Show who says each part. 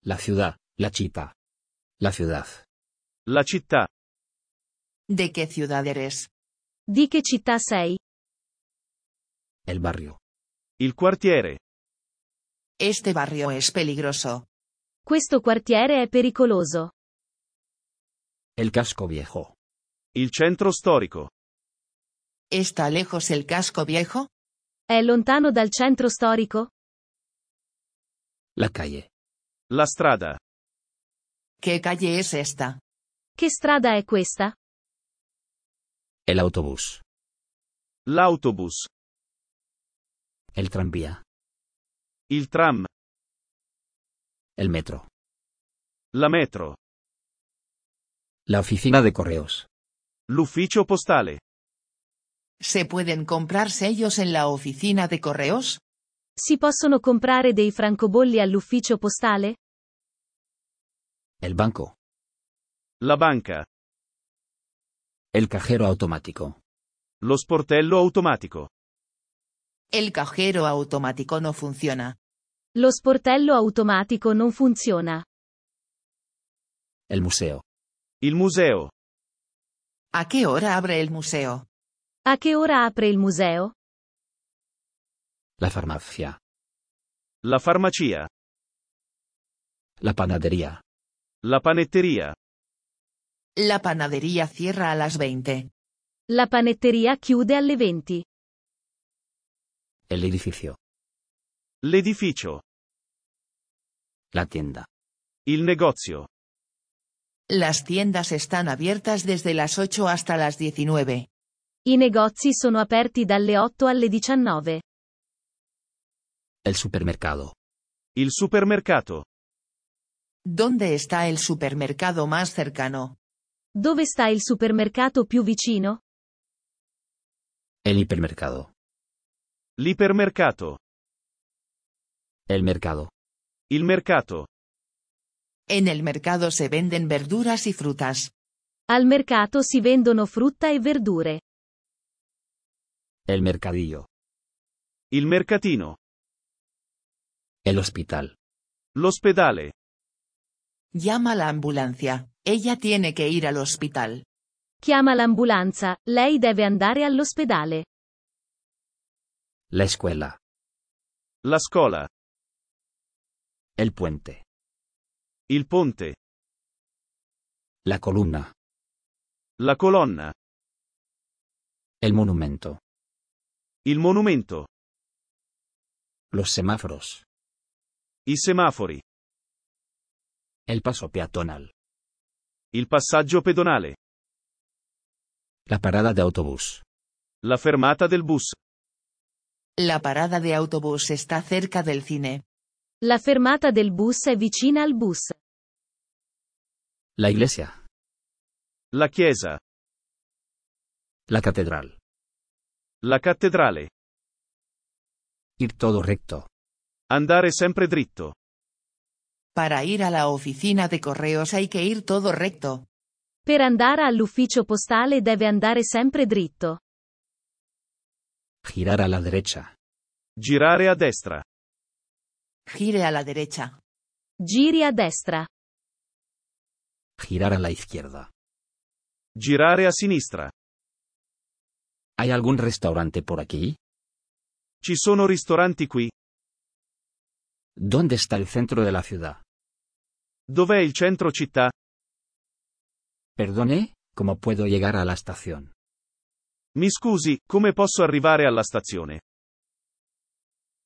Speaker 1: La ciudad, la città. La ciudad.
Speaker 2: La città.
Speaker 3: ¿De qué ciudad eres?
Speaker 4: Di che città sei?
Speaker 1: El barrio.
Speaker 2: Il quartiere.
Speaker 3: Este barrio es peligroso.
Speaker 4: Questo quartiere è pericoloso.
Speaker 1: El casco viejo.
Speaker 2: Il centro storico.
Speaker 3: ¿Está lejos el casco viejo?
Speaker 4: È lontano dal centro storico?
Speaker 1: La calle.
Speaker 2: La strada.
Speaker 3: ¿Qué calle es esta?
Speaker 4: Che strada è questa?
Speaker 1: El autobús.
Speaker 2: L'autobus.
Speaker 1: El tranvía.
Speaker 2: Il tram.
Speaker 1: El metro.
Speaker 2: La metro.
Speaker 1: La oficina de correos.
Speaker 2: L'ufficio postale.
Speaker 3: ¿Se pueden comprar sellos en la oficina de correos?
Speaker 4: Si possono comprare dei francobolli all'ufficio postale?
Speaker 1: El banco.
Speaker 2: La banca.
Speaker 1: El cajero automático.
Speaker 2: Lo sportello automatico.
Speaker 3: El cajero automático no funciona.
Speaker 4: Lo sportello automatico non funziona.
Speaker 1: El museo.
Speaker 2: Il museo.
Speaker 3: ¿A qué hora abre el museo?
Speaker 4: A che ora apre il museo?
Speaker 1: La farmacia.
Speaker 2: La farmacia.
Speaker 1: La panadería.
Speaker 2: La panetteria.
Speaker 3: La panadería cierra a las 20.
Speaker 4: La panetteria chiude alle 20.
Speaker 1: El edificio.
Speaker 2: L'edificio.
Speaker 1: La tienda.
Speaker 2: Il negozio.
Speaker 3: Las tiendas están abiertas desde las 8 hasta las 19.
Speaker 4: I negozi sono aperti dalle 8 alle 19.
Speaker 1: El supermercado.
Speaker 2: Il supermercato.
Speaker 3: ¿Dónde está el supermercado más cercano?
Speaker 4: Dove sta il supermercato più vicino?
Speaker 1: El hipermercado.
Speaker 2: L'ipermercato.
Speaker 1: El mercado.
Speaker 2: Il mercato.
Speaker 3: En el mercado se venden verduras y frutas.
Speaker 4: Al mercato si vendono frutta e verdure.
Speaker 1: El mercadillo.
Speaker 2: Il mercatino.
Speaker 1: El hospital.
Speaker 2: L'ospedale.
Speaker 3: Llama a la ambulancia. Ella tiene que ir al hospital.
Speaker 4: Chiama l'ambulanza, lei deve andare all'ospedale.
Speaker 1: La escuela.
Speaker 2: La scuola.
Speaker 1: El puente.
Speaker 2: Il ponte.
Speaker 1: La columna.
Speaker 2: La colonna.
Speaker 1: El monumento.
Speaker 2: Il monumento.
Speaker 1: Los semáforos.
Speaker 2: I semafori.
Speaker 1: El paso peatonal.
Speaker 2: Il passaggio pedonale.
Speaker 1: La parada de autobús.
Speaker 2: La fermata del bus.
Speaker 3: La parada de autobús está cerca del cine.
Speaker 4: La fermata del bus è vicina al bus.
Speaker 1: La iglesia.
Speaker 2: La chiesa.
Speaker 1: La catedral.
Speaker 2: La cattedrale.
Speaker 1: Ir todo recto.
Speaker 2: Andare sempre dritto.
Speaker 3: Para ir a la oficina de correos hay que ir todo recto.
Speaker 4: Per andare all'ufficio postale deve andare sempre dritto.
Speaker 1: Girar a la derecha.
Speaker 2: Girare a destra.
Speaker 3: Gire a la derecha.
Speaker 4: Giri a destra.
Speaker 1: Girar a la izquierda.
Speaker 2: Girare a sinistra.
Speaker 1: ¿Hay algún restaurante por aquí?
Speaker 2: Ci sono ristoranti qui?
Speaker 1: ¿Dónde está el centro de la ciudad?
Speaker 2: Dov'è il centro città?
Speaker 1: Perdone, ¿cómo puedo llegar a la estación?
Speaker 2: Mi scusi, come posso arrivare alla stazione?